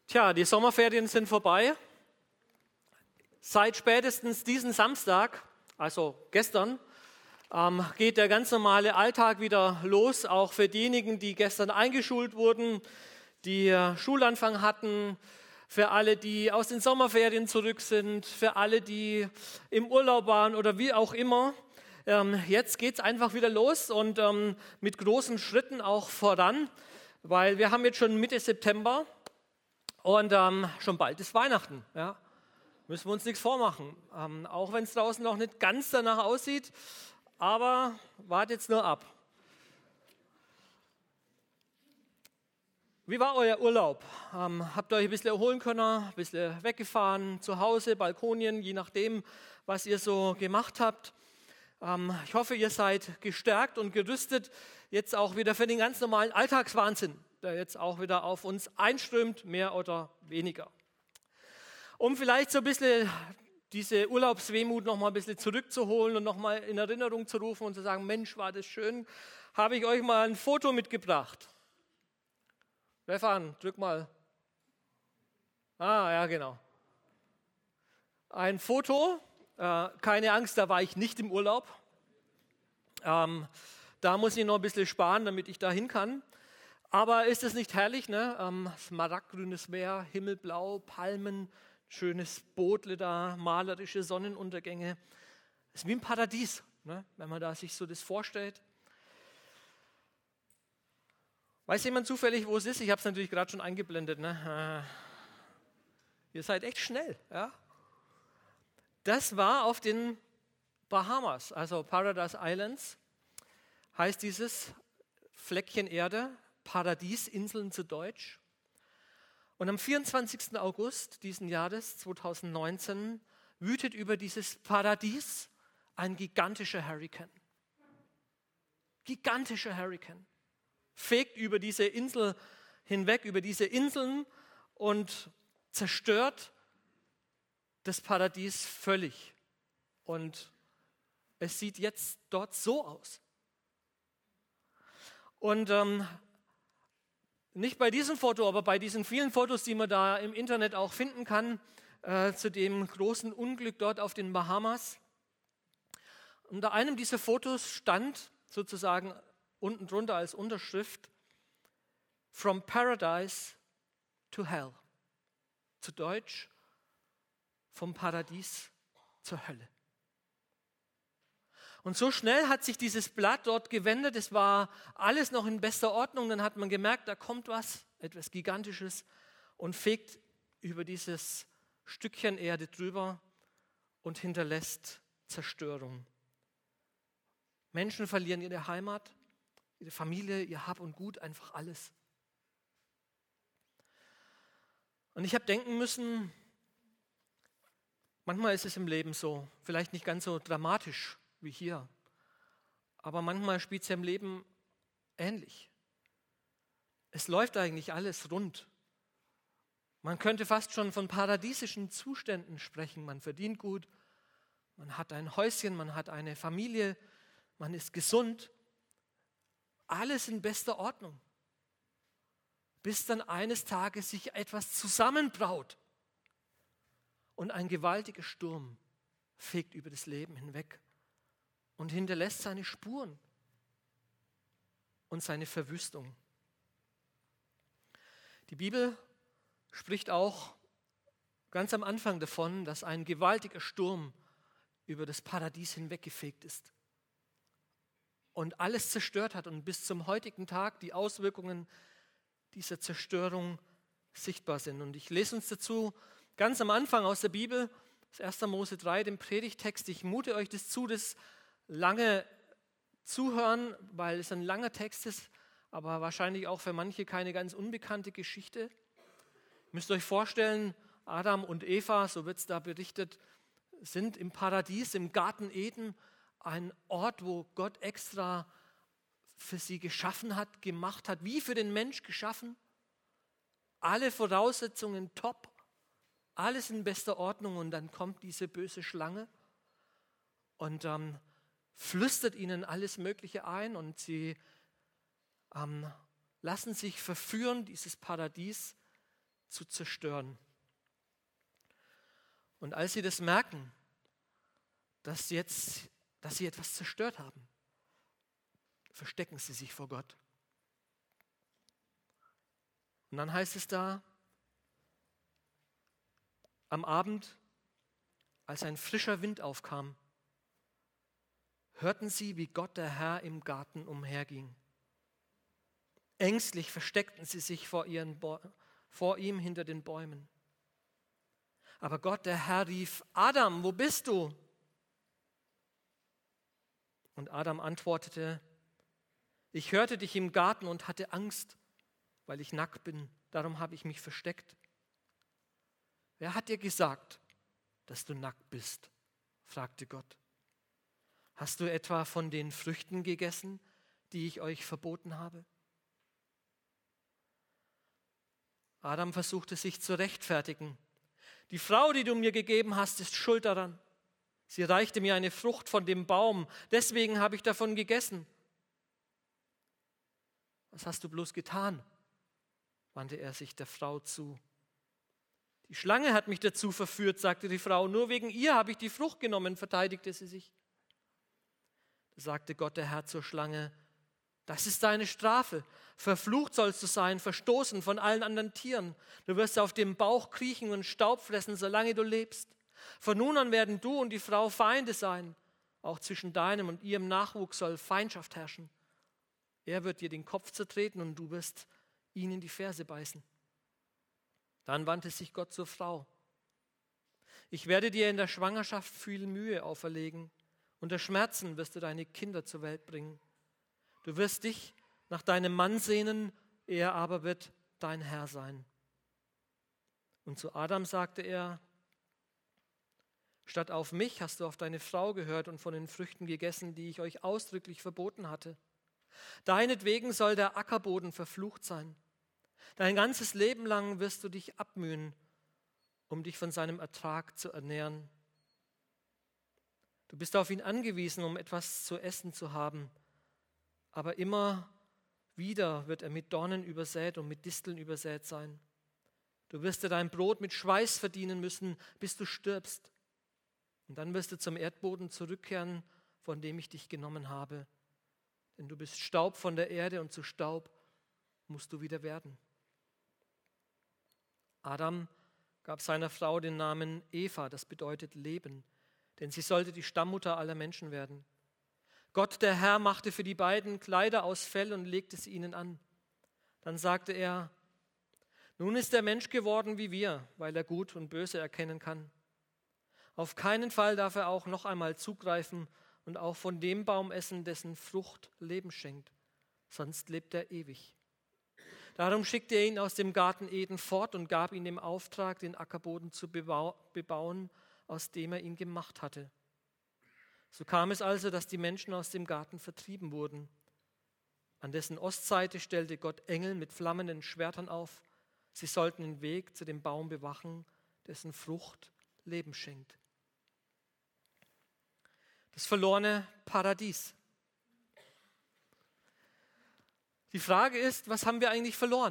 Tja, die Sommerferien sind vorbei. Seit spätestens diesen Samstag, also gestern, geht der ganz normale Alltag wieder los, auch für diejenigen, die gestern eingeschult wurden, die Schulanfang hatten, für alle, die aus den Sommerferien zurück sind, für alle, die im Urlaub waren oder wie auch immer. Jetzt geht es einfach wieder los und mit großen Schritten auch voran, weil wir haben jetzt schon Mitte September und schon bald ist Weihnachten. Ja. Müssen wir uns nichts vormachen, auch wenn es draußen noch nicht ganz danach aussieht, aber wartet jetzt nur ab. Wie war euer Urlaub? Habt ihr euch ein bisschen erholen können, ein bisschen weggefahren, zu Hause, Balkonien, je nachdem, was ihr so gemacht habt? Ich hoffe, ihr seid gestärkt und gerüstet, jetzt auch wieder für den ganz normalen Alltagswahnsinn, der jetzt auch wieder auf uns einströmt, mehr oder weniger. Um vielleicht so ein bisschen diese Urlaubswehmut noch mal ein bisschen zurückzuholen und noch mal in Erinnerung zu rufen und zu sagen, Mensch, war das schön, habe ich euch mal ein Foto mitgebracht. Stefan, drück mal. Ja, genau. Ein Foto, keine Angst, da war ich nicht im Urlaub. Da muss ich noch ein bisschen sparen, damit ich da hin kann. Aber ist es nicht herrlich, ne? Smaragdgrünes Meer, Himmelblau, Palmen, schönes Bootle da, malerische Sonnenuntergänge. Es ist wie ein Paradies, ne? Wenn man da sich so das vorstellt. Weiß jemand zufällig, wo es ist? Ich habe es natürlich gerade schon eingeblendet. Ne? Ihr seid echt schnell. Ja? Das war auf den Bahamas, also Paradise Islands, heißt dieses Fleckchen Erde, Paradiesinseln zu Deutsch. Und am 24. August diesen Jahres, 2019, wütet über dieses Paradies ein gigantischer Hurrikan. Gigantischer Hurrikan. Fegt über diese Insel hinweg, über diese Inseln und zerstört das Paradies völlig. Und es sieht jetzt dort so aus. Und nicht bei diesem Foto, aber bei diesen vielen Fotos, die man da im Internet auch finden kann, zu dem großen Unglück dort auf den Bahamas. Unter einem dieser Fotos stand sozusagen unten drunter als Unterschrift From Paradise to Hell. Zu Deutsch, vom Paradies zur Hölle. Und so schnell hat sich dieses Blatt dort gewendet, es war alles noch in bester Ordnung, dann hat man gemerkt, da kommt was, etwas Gigantisches und fegt über dieses Stückchen Erde drüber und hinterlässt Zerstörung. Menschen verlieren ihre Heimat, ihre Familie, ihr Hab und Gut, einfach alles. Und ich habe denken müssen, manchmal ist es im Leben so, vielleicht nicht ganz so dramatisch wie hier, aber manchmal spielt es ja im Leben ähnlich. Es läuft eigentlich alles rund. Man könnte fast schon von paradiesischen Zuständen sprechen. Man verdient gut, man hat ein Häuschen, man hat eine Familie, man ist gesund. Alles in bester Ordnung, bis dann eines Tages sich etwas zusammenbraut und ein gewaltiger Sturm fegt über das Leben hinweg und hinterlässt seine Spuren und seine Verwüstung. Die Bibel spricht auch ganz am Anfang davon, dass ein gewaltiger Sturm über das Paradies hinweggefegt ist und alles zerstört hat und bis zum heutigen Tag die Auswirkungen dieser Zerstörung sichtbar sind. Und ich lese uns dazu ganz am Anfang aus der Bibel, das 1. Mose 3, den Predigtext. Ich mute euch das zu, das lange Zuhören, weil es ein langer Text ist, aber wahrscheinlich auch für manche keine ganz unbekannte Geschichte. Ihr müsst euch vorstellen, Adam und Eva, so wird es da berichtet, sind im Paradies, im Garten Eden, ein Ort, wo Gott extra für sie geschaffen hat, gemacht hat, wie für den Mensch geschaffen. Alle Voraussetzungen top, alles in bester Ordnung und dann kommt diese böse Schlange und flüstert ihnen alles Mögliche ein und sie lassen sich verführen, dieses Paradies zu zerstören. Und als sie das merken, dass sie etwas zerstört haben, verstecken sie sich vor Gott. Und dann heißt es da, am Abend, als ein frischer Wind aufkam, hörten sie, wie Gott der Herr im Garten umherging. Ängstlich versteckten sie sich vor ihm hinter den Bäumen. Aber Gott der Herr rief, Adam, wo bist du? Und Adam antwortete, ich hörte dich im Garten und hatte Angst, weil ich nackt bin, darum habe ich mich versteckt. Wer hat dir gesagt, dass du nackt bist? Fragte Gott. Hast du etwa von den Früchten gegessen, die ich euch verboten habe? Adam versuchte sich zu rechtfertigen. Die Frau, die du mir gegeben hast, ist schuld daran. Sie reichte mir eine Frucht von dem Baum, deswegen habe ich davon gegessen. Was hast du bloß getan? Wandte er sich der Frau zu. Die Schlange hat mich dazu verführt, sagte die Frau. Nur wegen ihr habe ich die Frucht genommen, verteidigte sie sich. Da sagte Gott der Herr zur Schlange, das ist deine Strafe. Verflucht sollst du sein, verstoßen von allen anderen Tieren. Du wirst auf dem Bauch kriechen und Staub fressen, solange du lebst. Von nun an werden du und die Frau Feinde sein. Auch zwischen deinem und ihrem Nachwuchs soll Feindschaft herrschen. Er wird dir den Kopf zertreten und du wirst ihn in die Ferse beißen. Dann wandte sich Gott zur Frau. Ich werde dir in der Schwangerschaft viel Mühe auferlegen. Unter Schmerzen wirst du deine Kinder zur Welt bringen. Du wirst dich nach deinem Mann sehnen, er aber wird dein Herr sein. Und zu Adam sagte er, statt auf mich hast du auf deine Frau gehört und von den Früchten gegessen, die ich euch ausdrücklich verboten hatte. Deinetwegen soll der Ackerboden verflucht sein. Dein ganzes Leben lang wirst du dich abmühen, um dich von seinem Ertrag zu ernähren. Du bist auf ihn angewiesen, um etwas zu essen zu haben. Aber immer wieder wird er mit Dornen übersät und mit Disteln übersät sein. Du wirst dir dein Brot mit Schweiß verdienen müssen, bis du stirbst. Und dann wirst du zum Erdboden zurückkehren, von dem ich dich genommen habe. Denn du bist Staub von der Erde und zu Staub musst du wieder werden. Adam gab seiner Frau den Namen Eva, das bedeutet Leben, denn sie sollte die Stammmutter aller Menschen werden. Gott, der Herr, machte für die beiden Kleider aus Fell und legte sie ihnen an. Dann sagte er, nun ist der Mensch geworden wie wir, weil er Gut und Böse erkennen kann. Auf keinen Fall darf er auch noch einmal zugreifen und auch von dem Baum essen, dessen Frucht Leben schenkt, sonst lebt er ewig. Darum schickte er ihn aus dem Garten Eden fort und gab ihm den Auftrag, den Ackerboden zu bebauen, aus dem er ihn gemacht hatte. So kam es also, dass die Menschen aus dem Garten vertrieben wurden. An dessen Ostseite stellte Gott Engel mit flammenden Schwertern auf. Sie sollten den Weg zu dem Baum bewachen, dessen Frucht Leben schenkt. Das verlorene Paradies. Die Frage ist, was haben wir eigentlich verloren?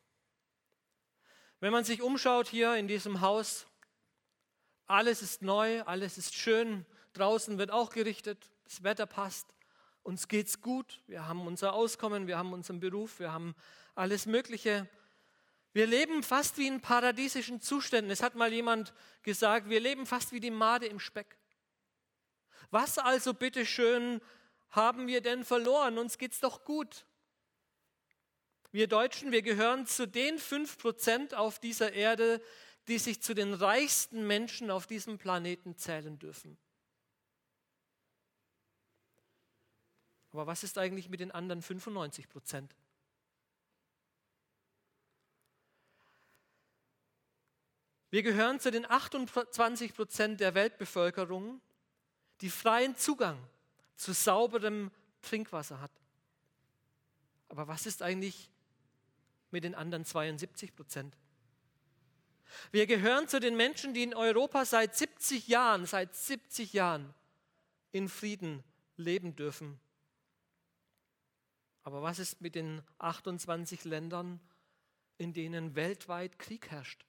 Wenn man sich umschaut hier in diesem Haus, alles ist neu, alles ist schön, draußen wird auch gerichtet, das Wetter passt, uns geht's gut, wir haben unser Auskommen, wir haben unseren Beruf, wir haben alles Mögliche. Wir leben fast wie in paradiesischen Zuständen. Es hat mal jemand gesagt, wir leben fast wie die Made im Speck. Was also bitteschön haben wir denn verloren? Uns geht's doch gut. Wir Deutschen, wir gehören zu den 5% auf dieser Erde, die sich zu den reichsten Menschen auf diesem Planeten zählen dürfen. Aber was ist eigentlich mit den anderen 95%? Wir gehören zu den 28% der Weltbevölkerung, die freien Zugang zu sauberem Trinkwasser hat. Aber was ist eigentlich mit den anderen 72%? Wir gehören zu den Menschen, die in Europa seit 70 Jahren in Frieden leben dürfen. Aber was ist mit den 28 Ländern in denen weltweit Krieg herrscht.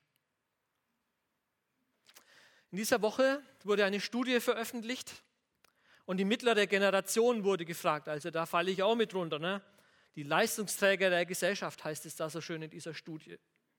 In dieser Woche wurde eine Studie veröffentlicht und die mittlere Generation wurde gefragt. Also da falle ich auch mit runter. Ne? Die Leistungsträger der Gesellschaft heißt es da so schön in dieser Studie.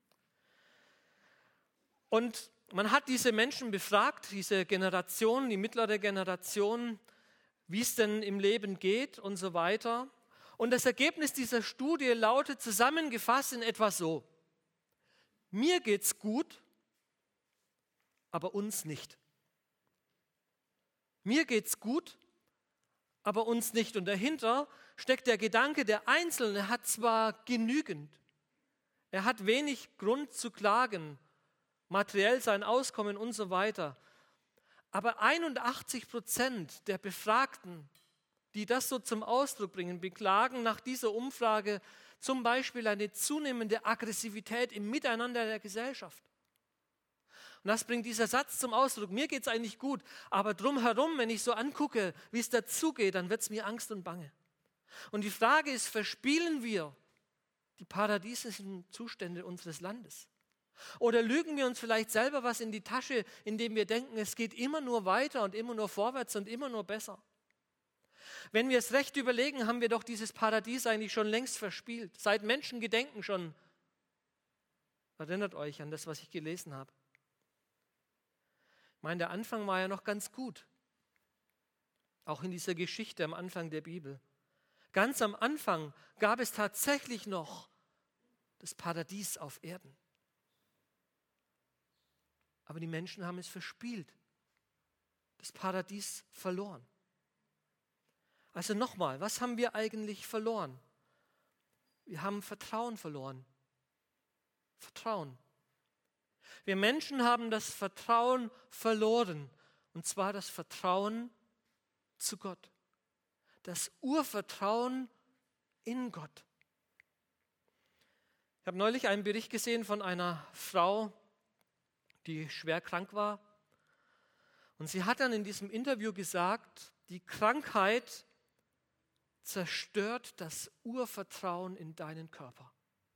Und man hat diese Menschen befragt, diese Generation, die mittlere Generation, wie es denn im Leben geht und so weiter. Und das Ergebnis dieser Studie lautet zusammengefasst in etwa so: Mir geht's gut, aber uns nicht. Mir geht's gut, aber uns nicht. Und dahinter steckt der Gedanke, der Einzelne hat zwar genügend, er hat wenig Grund zu klagen, materiell sein Auskommen und so weiter, aber 81% der Befragten, die das so zum Ausdruck bringen, beklagen nach dieser Umfrage zum Beispiel eine zunehmende Aggressivität im Miteinander der Gesellschaft. Und das bringt dieser Satz zum Ausdruck: Mir geht es eigentlich gut, aber drumherum, wenn ich so angucke, wie es dazugeht, dann wird es mir Angst und Bange. Und die Frage ist, verspielen wir die paradiesischen Zustände unseres Landes? Oder lügen wir uns vielleicht selber was in die Tasche, indem wir denken, es geht immer nur weiter und immer nur vorwärts und immer nur besser? Wenn wir es recht überlegen, haben wir doch dieses Paradies eigentlich schon längst verspielt. Seit Menschengedenken schon. Erinnert euch an das, was ich gelesen habe. Ich meine, der Anfang war ja noch ganz gut. Auch in dieser Geschichte am Anfang der Bibel. Ganz am Anfang gab es tatsächlich noch das Paradies auf Erden. Aber die Menschen haben es verspielt, das Paradies verloren. Also nochmal, was haben wir eigentlich verloren? Wir haben Vertrauen verloren. Vertrauen. Wir Menschen haben das Vertrauen verloren, und zwar das Vertrauen zu Gott. Das Urvertrauen in Gott. Ich habe neulich einen Bericht gesehen von einer Frau, die schwer krank war. Und sie hat dann in diesem Interview gesagt, die Krankheit zerstört das Urvertrauen in deinen Körper.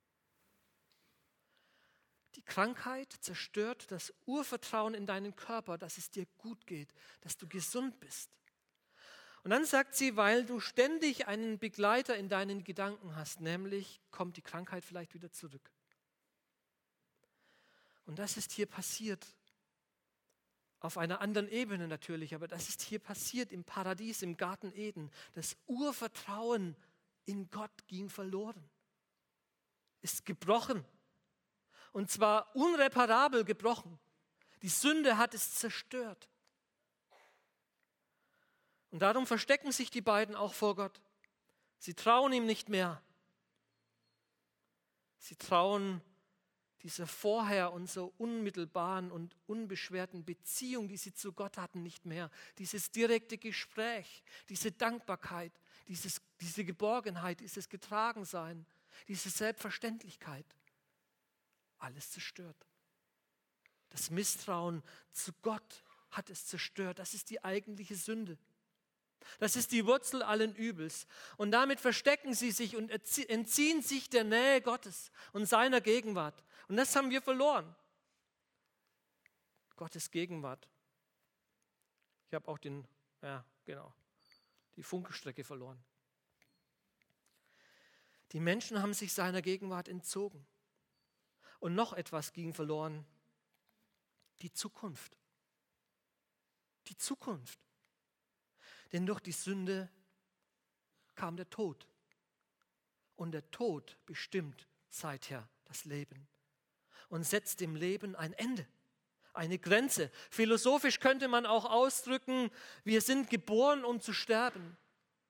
Die Krankheit zerstört das Urvertrauen in deinen Körper, dass es dir gut geht, dass du gesund bist. Und dann sagt sie, weil du ständig einen Begleiter in deinen Gedanken hast, nämlich kommt die Krankheit vielleicht wieder zurück. Und das ist hier passiert, auf einer anderen Ebene natürlich, aber das ist hier passiert im Paradies, im Garten Eden. Das Urvertrauen in Gott ging verloren, ist gebrochen. Und zwar unreparabel gebrochen. Die Sünde hat es zerstört. Und darum verstecken sich die beiden auch vor Gott. Sie trauen ihm nicht mehr. Sie trauen dieser vorher und so unmittelbaren und unbeschwerten Beziehung, die sie zu Gott hatten, nicht mehr. Dieses direkte Gespräch, diese Dankbarkeit, diese Geborgenheit, dieses Getragensein, diese Selbstverständlichkeit. Alles zerstört. Das Misstrauen zu Gott hat es zerstört. Das ist die eigentliche Sünde. Das ist die Wurzel allen Übels. Und damit verstecken sie sich und entziehen sich der Nähe Gottes und seiner Gegenwart. Und das haben wir verloren. Gottes Gegenwart. Ich habe auch die Funkstrecke verloren. Die Menschen haben sich seiner Gegenwart entzogen. Und noch etwas ging verloren. Die Zukunft. Die Zukunft. Denn durch die Sünde kam der Tod. Und der Tod bestimmt seither das Leben und setzt dem Leben ein Ende, eine Grenze. Philosophisch könnte man auch ausdrücken, wir sind geboren, um zu sterben.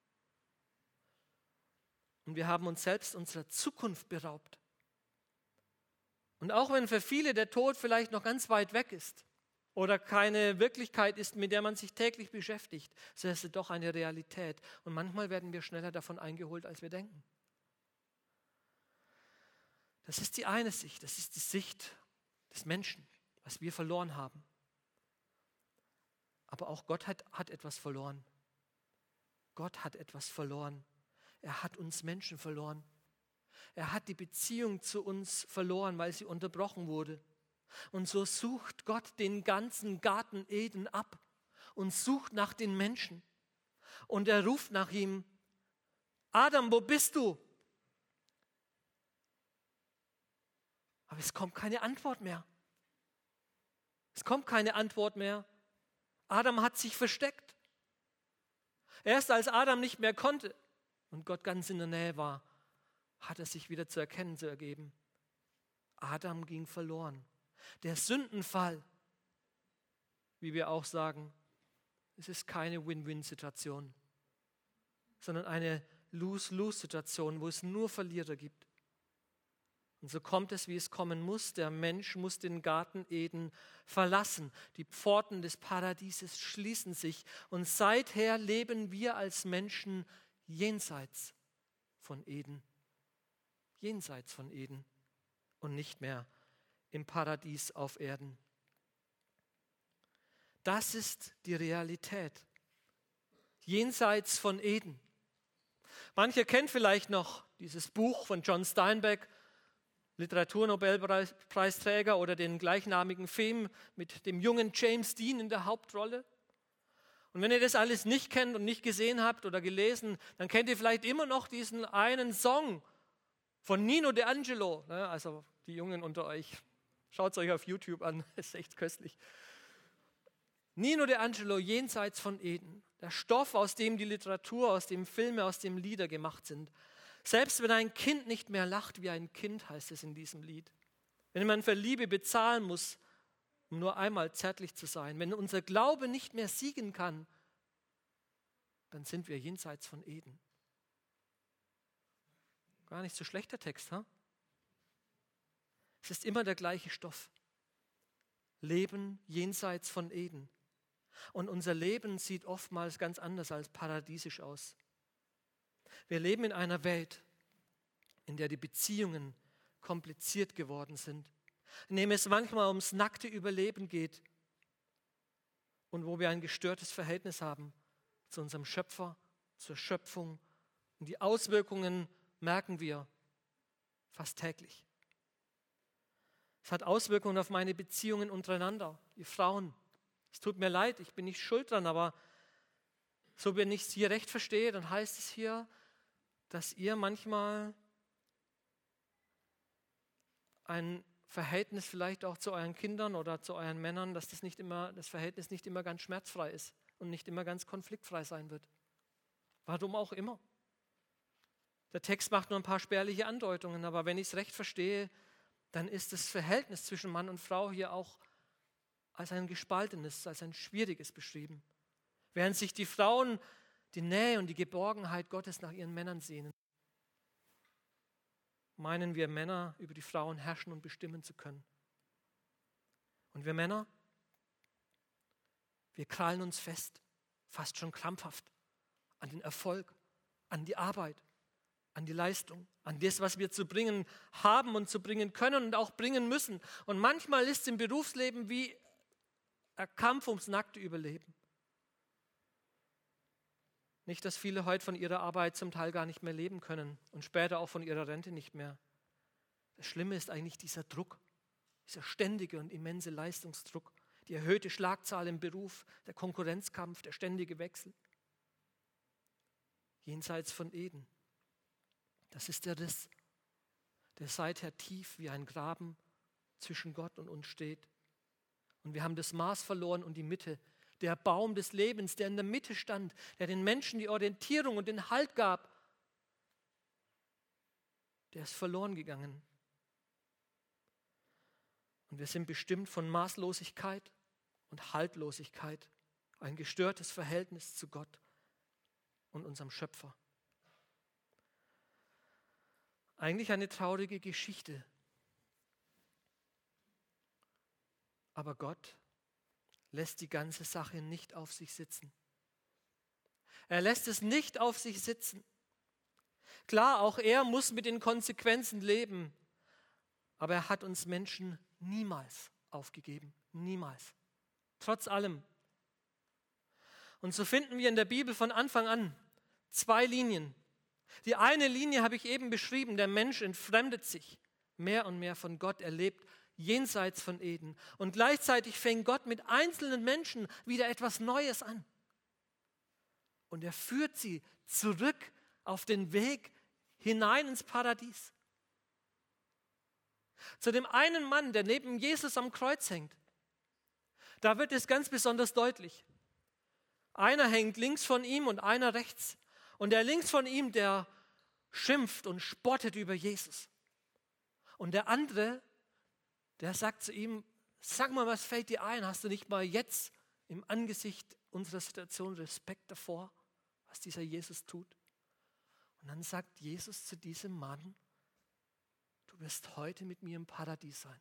Und wir haben uns selbst unserer Zukunft beraubt. Und auch wenn für viele der Tod vielleicht noch ganz weit weg ist oder keine Wirklichkeit ist, mit der man sich täglich beschäftigt, so ist es doch eine Realität. Und manchmal werden wir schneller davon eingeholt, als wir denken. Das ist die eine Sicht, das ist die Sicht des Menschen, was wir verloren haben. Aber auch Gott hat etwas verloren. Gott hat etwas verloren. Er hat uns Menschen verloren. Er hat die Beziehung zu uns verloren, weil sie unterbrochen wurde. Und so sucht Gott den ganzen Garten Eden ab und sucht nach den Menschen. Und er ruft nach ihm: Adam, wo bist du? Aber es kommt keine Antwort mehr. Es kommt keine Antwort mehr. Adam hat sich versteckt. Erst als Adam nicht mehr konnte und Gott ganz in der Nähe war, hat er sich wieder zu erkennen zu ergeben. Adam ging verloren. Der Sündenfall, wie wir auch sagen, es ist keine Win-Win-Situation, sondern eine Lose-Lose-Situation, wo es nur Verlierer gibt. Und so kommt es, wie es kommen muss. Der Mensch muss den Garten Eden verlassen. Die Pforten des Paradieses schließen sich. Und seither leben wir als Menschen jenseits von Eden. Jenseits von Eden und nicht mehr im Paradies auf Erden. Das ist die Realität. Jenseits von Eden. Mancher kennt vielleicht noch dieses Buch von John Steinbeck, Literaturnobelpreisträger, oder den gleichnamigen Film mit dem jungen James Dean in der Hauptrolle. Und wenn ihr das alles nicht kennt und nicht gesehen habt oder gelesen, dann kennt ihr vielleicht immer noch diesen einen Song von Nino D'Angelo. Also die Jungen unter euch, schaut es euch auf YouTube an, ist echt köstlich. Nino D'Angelo, Jenseits von Eden. Der Stoff, aus dem die Literatur, aus dem Filme, aus dem Lieder gemacht sind. Selbst wenn ein Kind nicht mehr lacht wie ein Kind, heißt es in diesem Lied. Wenn man für Liebe bezahlen muss, um nur einmal zärtlich zu sein. Wenn unser Glaube nicht mehr siegen kann, dann sind wir jenseits von Eden. Gar nicht so schlechter Text, ha? Es ist immer der gleiche Stoff. Leben jenseits von Eden. Und unser Leben sieht oftmals ganz anders als paradiesisch aus. Wir leben in einer Welt, in der die Beziehungen kompliziert geworden sind, in dem es manchmal ums nackte Überleben geht und wo wir ein gestörtes Verhältnis haben zu unserem Schöpfer, zur Schöpfung. Und die Auswirkungen merken wir fast täglich. Es hat Auswirkungen auf meine Beziehungen untereinander, ihr Frauen. Es tut mir leid, ich bin nicht schuld dran, aber so wenn ich es hier recht verstehe, dann heißt es hier, dass ihr manchmal ein Verhältnis vielleicht auch zu euren Kindern oder zu euren Männern, dass das Verhältnis nicht immer ganz schmerzfrei ist und nicht immer ganz konfliktfrei sein wird. Warum auch immer. Der Text macht nur ein paar spärliche Andeutungen, aber wenn ich es recht verstehe, dann ist das Verhältnis zwischen Mann und Frau hier auch als ein gespaltenes, als ein schwieriges beschrieben. Während sich die Frauen die Nähe und die Geborgenheit Gottes nach ihren Männern sehnen, meinen wir Männer, über die Frauen herrschen und bestimmen zu können. Und wir Männer, wir krallen uns fest, fast schon krampfhaft, an den Erfolg, an die Arbeit, an die Leistung, an das, was wir zu bringen haben und zu bringen können und auch bringen müssen. Und manchmal ist es im Berufsleben wie ein Kampf ums nackte Überleben. Nicht, dass viele heute von ihrer Arbeit zum Teil gar nicht mehr leben können und später auch von ihrer Rente nicht mehr. Das Schlimme ist eigentlich dieser Druck, dieser ständige und immense Leistungsdruck, die erhöhte Schlagzahl im Beruf, der Konkurrenzkampf, der ständige Wechsel. Jenseits von Eden. Das ist der Riss, der seither tief wie ein Graben zwischen Gott und uns steht. Und wir haben das Maß verloren und die Mitte. Der Baum des Lebens, der in der Mitte stand, der den Menschen die Orientierung und den Halt gab, der ist verloren gegangen. Und wir sind bestimmt von Maßlosigkeit und Haltlosigkeit, ein gestörtes Verhältnis zu Gott und unserem Schöpfer. Eigentlich eine traurige Geschichte. Aber Gott lässt die ganze Sache nicht auf sich sitzen. Er lässt es nicht auf sich sitzen. Klar, auch er muss mit den Konsequenzen leben, aber er hat uns Menschen niemals aufgegeben. Niemals. Trotz allem. Und so finden wir in der Bibel von Anfang an 2 Linien, Die eine Linie habe ich eben beschrieben, der Mensch entfremdet sich mehr und mehr von Gott, er lebt jenseits von Eden. Und gleichzeitig fängt Gott mit einzelnen Menschen wieder etwas Neues an. Und er führt sie zurück auf den Weg hinein ins Paradies. Zu dem einen Mann, der neben Jesus am Kreuz hängt, da wird es ganz besonders deutlich. Einer hängt links von ihm und einer rechts. Und der links von ihm, der schimpft und spottet über Jesus. Und der andere, der sagt zu ihm, sag mal, was fällt dir ein? Hast du nicht mal jetzt im Angesicht unserer Situation Respekt davor, was dieser Jesus tut? Und dann sagt Jesus zu diesem Mann, du wirst heute mit mir im Paradies sein.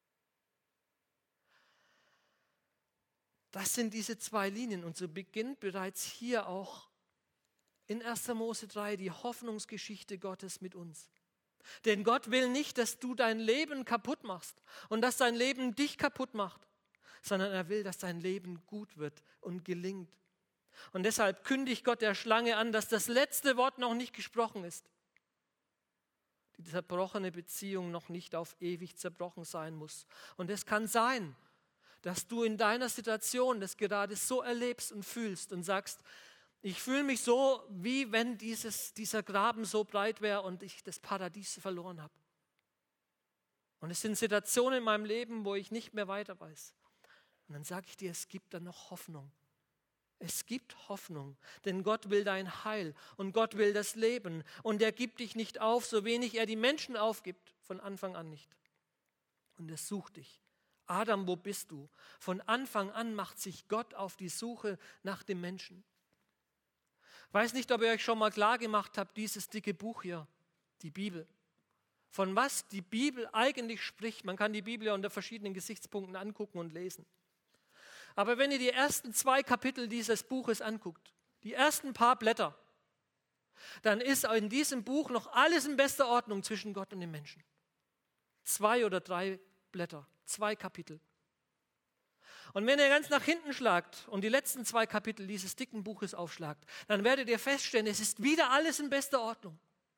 Das sind diese zwei Linien und so beginnt bereits hier auch in 1. Mose 3 die Hoffnungsgeschichte Gottes mit uns. Denn Gott will nicht, dass du dein Leben kaputt machst und dass dein Leben dich kaputt macht, sondern er will, dass dein Leben gut wird und gelingt. Und deshalb kündigt Gott der Schlange an, dass das letzte Wort noch nicht gesprochen ist. Die zerbrochene Beziehung noch nicht auf ewig zerbrochen sein muss. Und es kann sein, dass du in deiner Situation das gerade so erlebst und fühlst und sagst, ich fühle mich so, wie wenn dieser Graben so breit wäre und ich das Paradies verloren habe. Und es sind Situationen in meinem Leben, wo ich nicht mehr weiter weiß. Und dann sage ich dir, es gibt da noch Hoffnung. Es gibt Hoffnung, denn Gott will dein Heil und Gott will das Leben. Und er gibt dich nicht auf, so wenig er die Menschen aufgibt, von Anfang an nicht. Und er sucht dich. Adam, wo bist du? Von Anfang an macht sich Gott auf die Suche nach dem Menschen. Ich weiß nicht, ob ihr euch schon mal klar gemacht habt, dieses dicke Buch hier, die Bibel. Von was die Bibel eigentlich spricht. Man kann die Bibel ja unter verschiedenen Gesichtspunkten angucken und lesen. Aber wenn ihr die ersten 2 Kapitel dieses Buches anguckt, die ersten paar Blätter, dann ist in diesem Buch noch alles in bester Ordnung zwischen Gott und dem Menschen. 2 oder 3 Blätter, 2 Kapitel. Und wenn ihr ganz nach hinten schlagt und die letzten 2 Kapitel dieses dicken Buches aufschlagt, dann werdet ihr feststellen, es ist wieder alles in bester Ordnung.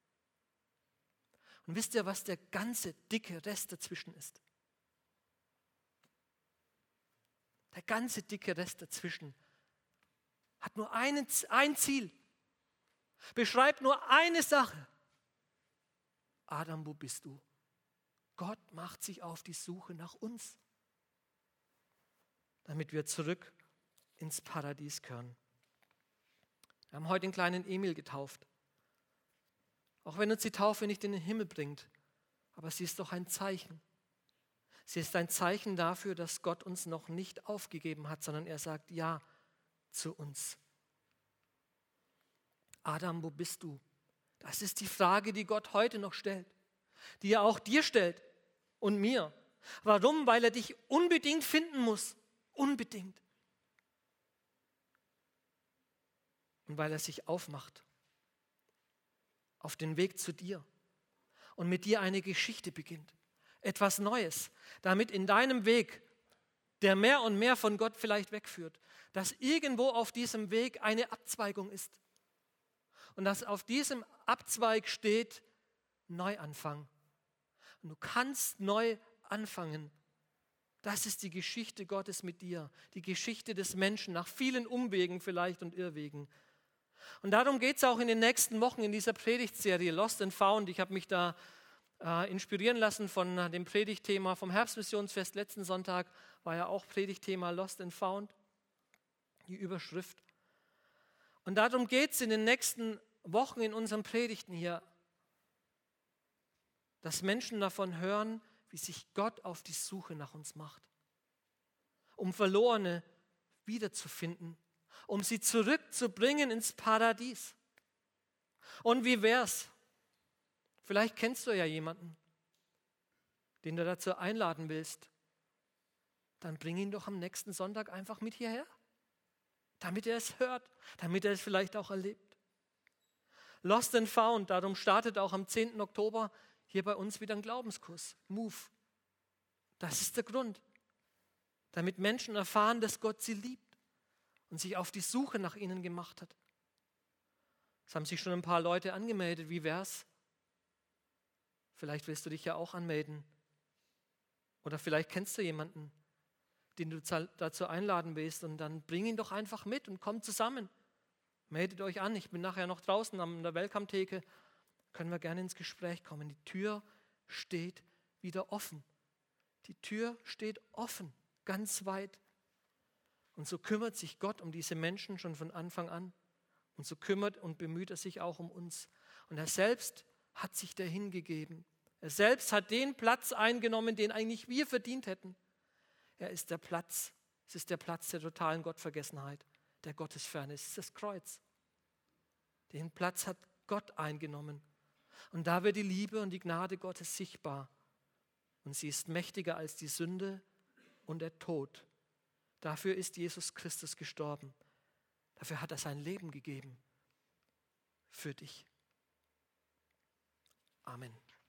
Und wisst ihr, was der ganze dicke Rest dazwischen ist? Der ganze dicke Rest dazwischen hat nur ein Ziel, beschreibt nur eine Sache. Adam, wo bist du? Gott macht sich auf die Suche nach uns, damit wir zurück ins Paradies können. Wir haben heute den kleinen Emil getauft. Auch wenn uns die Taufe nicht in den Himmel bringt, aber sie ist doch ein Zeichen. Sie ist ein Zeichen dafür, dass Gott uns noch nicht aufgegeben hat, sondern er sagt Ja zu uns. Adam, wo bist du? Das ist die Frage, die Gott heute noch stellt, die er auch dir stellt und mir. Warum? Weil er dich unbedingt finden muss. Unbedingt. Und weil er sich aufmacht auf den Weg zu dir und mit dir eine Geschichte beginnt. Etwas Neues, damit in deinem Weg, der mehr und mehr von Gott vielleicht wegführt, dass irgendwo auf diesem Weg eine Abzweigung ist. Und dass auf diesem Abzweig steht Neuanfang. Und du kannst neu anfangen. Das ist die Geschichte Gottes mit dir, die Geschichte des Menschen, nach vielen Umwegen vielleicht und Irrwegen. Und darum geht es auch in den nächsten Wochen in dieser Predigtserie Lost and Found. Ich habe mich da inspirieren lassen von dem Predigtthema vom Herbstmissionsfest. Letzten Sonntag war ja auch Predigtthema Lost and Found, die Überschrift. Und darum geht es in den nächsten Wochen in unseren Predigten hier, dass Menschen davon hören, wie sich Gott auf die Suche nach uns macht, um Verlorene wiederzufinden, um sie zurückzubringen ins Paradies. Und wie wär's? Vielleicht kennst du ja jemanden, den du dazu einladen willst. Dann bring ihn doch am nächsten Sonntag einfach mit hierher, damit er es hört, damit er es vielleicht auch erlebt. Lost and Found, darum startet auch am 10. Oktober hier bei uns wieder ein Glaubenskurs, Move. Das ist der Grund, damit Menschen erfahren, dass Gott sie liebt und sich auf die Suche nach ihnen gemacht hat. Es haben sich schon ein paar Leute angemeldet. Wie wär's? Vielleicht willst du dich ja auch anmelden. Oder vielleicht kennst du jemanden, den du dazu einladen willst. Und dann bring ihn doch einfach mit und kommt zusammen. Meldet euch an. Ich bin nachher noch draußen an der Welcome-Theke. Können wir gerne ins Gespräch kommen. Die Tür steht wieder offen. Die Tür steht offen, ganz weit. Und so kümmert sich Gott um diese Menschen schon von Anfang an. Und so kümmert und bemüht er sich auch um uns. Und er selbst hat sich dahin gegeben. Er selbst hat den Platz eingenommen, den eigentlich wir verdient hätten. Er ist der Platz, es ist der Platz der totalen Gottvergessenheit, der Gottesferne. Es ist das Kreuz. Den Platz hat Gott eingenommen. Und da wird die Liebe und die Gnade Gottes sichtbar. Und sie ist mächtiger als die Sünde und der Tod. Dafür ist Jesus Christus gestorben. Dafür hat er sein Leben gegeben. Für dich. Amen.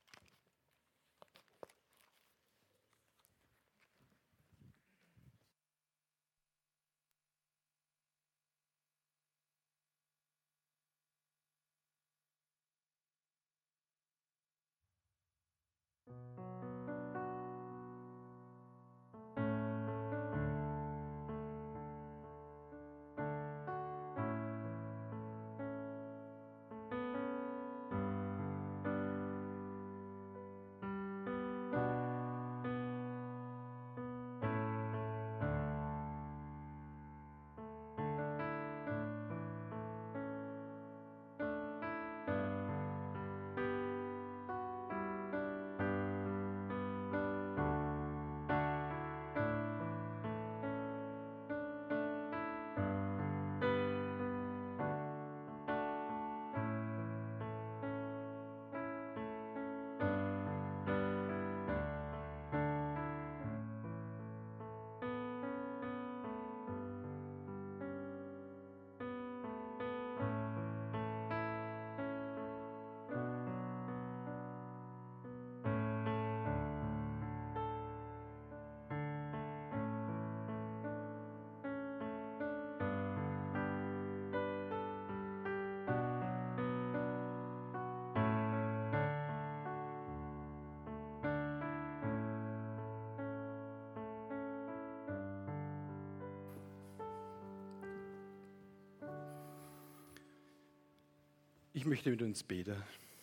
Ich möchte mit uns beten.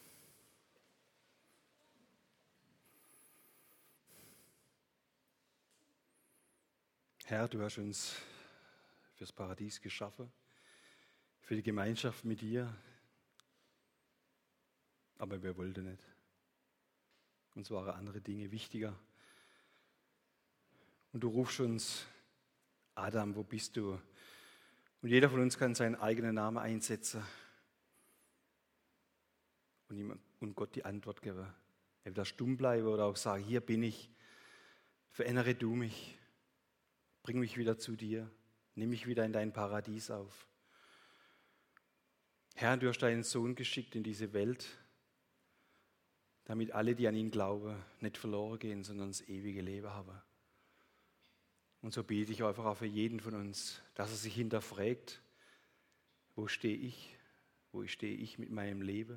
Herr, du hast uns fürs Paradies geschaffen, für die Gemeinschaft mit dir, aber wir wollten nicht. Uns waren andere Dinge wichtiger. Und du rufst uns, Adam, wo bist du? Und jeder von uns kann seinen eigenen Namen einsetzen und Gott die Antwort geben. Er will stumm bleiben oder auch sagen, hier bin ich, verändere du mich, bring mich wieder zu dir, nimm mich wieder in dein Paradies auf. Herr, du hast deinen Sohn geschickt in diese Welt, damit alle, die an ihn glauben, nicht verloren gehen, sondern das ewige Leben haben. Und so bete ich einfach auch für jeden von uns, dass er sich hinterfragt, wo stehe ich? Wo stehe ich mit meinem Leben?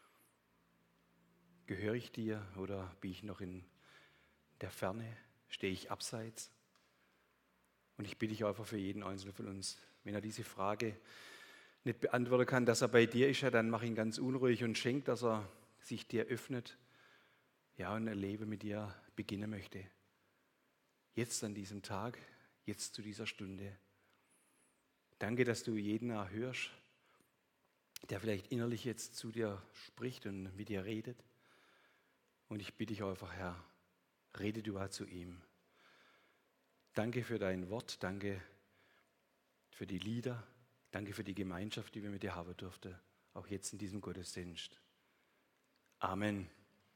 Gehöre ich dir oder bin ich noch in der Ferne? Stehe ich abseits? Und ich bitte dich einfach für jeden Einzelnen von uns, wenn er diese Frage nicht beantworten kann, dass er bei dir ist, ja, dann mach ihn ganz unruhig und schenk, dass er sich dir öffnet, ja, und ein Leben mit dir beginnen möchte. Jetzt an diesem Tag, jetzt zu dieser Stunde. Danke, dass du jeden erhörst, der vielleicht innerlich jetzt zu dir spricht und mit dir redet. Und ich bitte dich einfach, Herr, rede du auch zu ihm. Danke für dein Wort, danke für die Lieder, danke für die Gemeinschaft, die wir mit dir haben durften, auch jetzt in diesem Gottesdienst. Amen.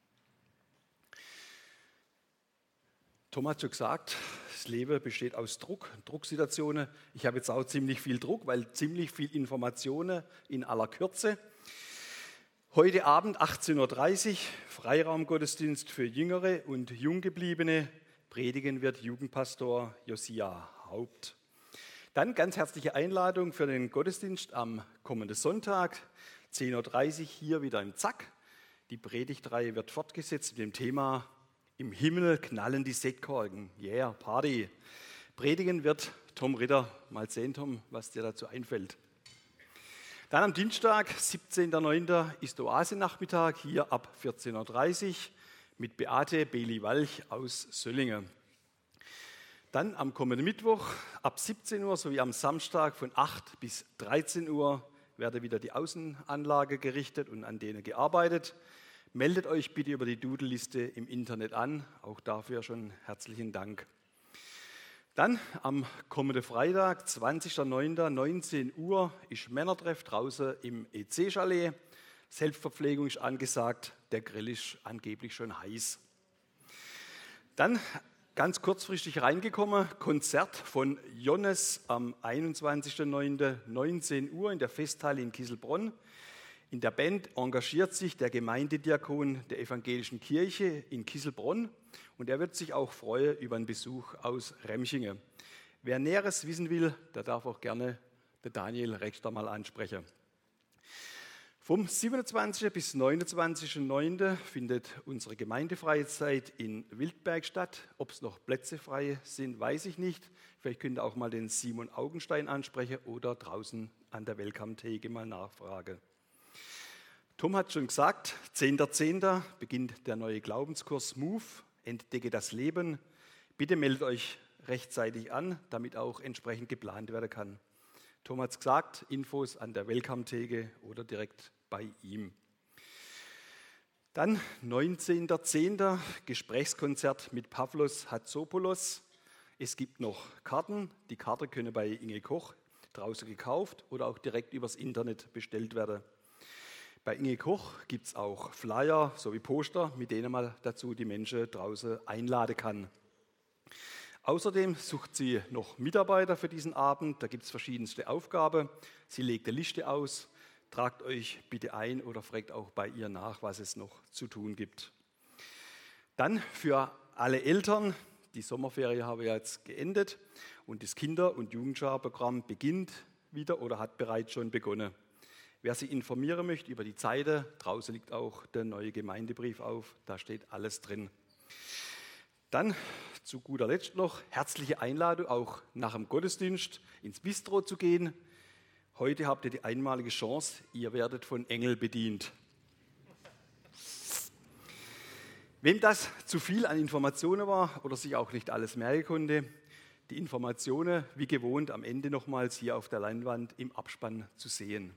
Thomas hat schon gesagt, das Leben besteht aus Drucksituationen. Ich habe jetzt auch ziemlich viel Druck, weil ziemlich viel Informationen in aller Kürze. Heute Abend 18.30 Uhr, Freiraumgottesdienst für Jüngere und Junggebliebene. Predigen wird Jugendpastor Josia Haupt. Dann ganz herzliche Einladung für den Gottesdienst am kommenden Sonntag, 10.30 Uhr hier wieder im Zack. Die Predigtreihe wird fortgesetzt mit dem Thema Im Himmel knallen die Sektkorken. Yeah, Party. Predigen wird Tom Ritter. Mal sehen, Tom, was dir dazu einfällt. Dann am Dienstag, 17.09. ist Oase-Nachmittag hier ab 14.30 Uhr mit Beate Beli-Walch aus Söllingen. Dann am kommenden Mittwoch ab 17 Uhr sowie am Samstag von 8 bis 13 Uhr werde wieder die Außenanlage gerichtet und an denen gearbeitet. Meldet euch bitte über die Doodle-Liste im Internet an. Auch dafür schon herzlichen Dank. Dann am kommenden Freitag, 20.09., 19 Uhr, ist Männertreff draußen im EC-Chalet. Selbstverpflegung ist angesagt, der Grill ist angeblich schon heiß. Dann ganz kurzfristig reingekommen, Konzert von Jones am 21.09., 19 Uhr in der Festhalle in Kieselbronn. In der Band engagiert sich der Gemeindediakon der Evangelischen Kirche in Kieselbronn und er wird sich auch freuen über einen Besuch aus Remchingen. Wer Näheres wissen will, der darf auch gerne den Daniel Rexter mal ansprechen. Vom 27. bis 29.09. findet unsere Gemeindefreizeit in Wildberg statt. Ob es noch Plätze frei sind, weiß ich nicht. Vielleicht könnt ihr auch mal den Simon Augenstein ansprechen oder draußen an der Welcome-Theke mal nachfragen. Tom hat schon gesagt, 10.10. beginnt der neue Glaubenskurs Move, Entdecke das Leben. Bitte meldet euch rechtzeitig an, damit auch entsprechend geplant werden kann. Tom hat es gesagt, Infos an der Welcome-Theke oder direkt bei ihm. Dann 19.10. Gesprächskonzert mit Pavlos Hatzopoulos. Es gibt noch Karten. Die Karten können bei Inge Koch draußen gekauft oder auch direkt übers Internet bestellt werden. Bei Inge Koch gibt es auch Flyer sowie Poster, mit denen man dazu die Menschen draußen einladen kann. Außerdem sucht sie noch Mitarbeiter für diesen Abend. Da gibt es verschiedenste Aufgaben. Sie legt eine Liste aus. Tragt euch bitte ein oder fragt auch bei ihr nach, was es noch zu tun gibt. Dann für alle Eltern, die Sommerferien haben ja jetzt geendet und das Kinder- und Jugendscharprogramm beginnt wieder oder hat bereits schon begonnen. Wer sich informieren möchte über die Zeiten, draußen liegt auch der neue Gemeindebrief auf, da steht alles drin. Dann zu guter Letzt noch herzliche Einladung, auch nach dem Gottesdienst ins Bistro zu gehen. Heute habt ihr die einmalige Chance, ihr werdet von Engeln bedient. Wem das zu viel an Informationen war oder sich auch nicht alles merken konnte, die Informationen wie gewohnt am Ende nochmals hier auf der Leinwand im Abspann zu sehen.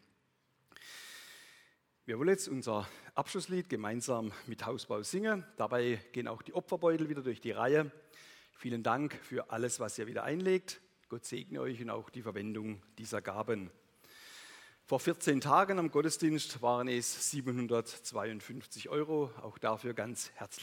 Wir wollen jetzt unser Abschlusslied gemeinsam mit Hausbau singen. Dabei gehen auch die Opferbeutel wieder durch die Reihe. Vielen Dank für alles, was ihr wieder einlegt. Gott segne euch und auch die Verwendung dieser Gaben. Vor 14 Tagen am Gottesdienst waren es 752 €. Auch dafür ganz herzlich.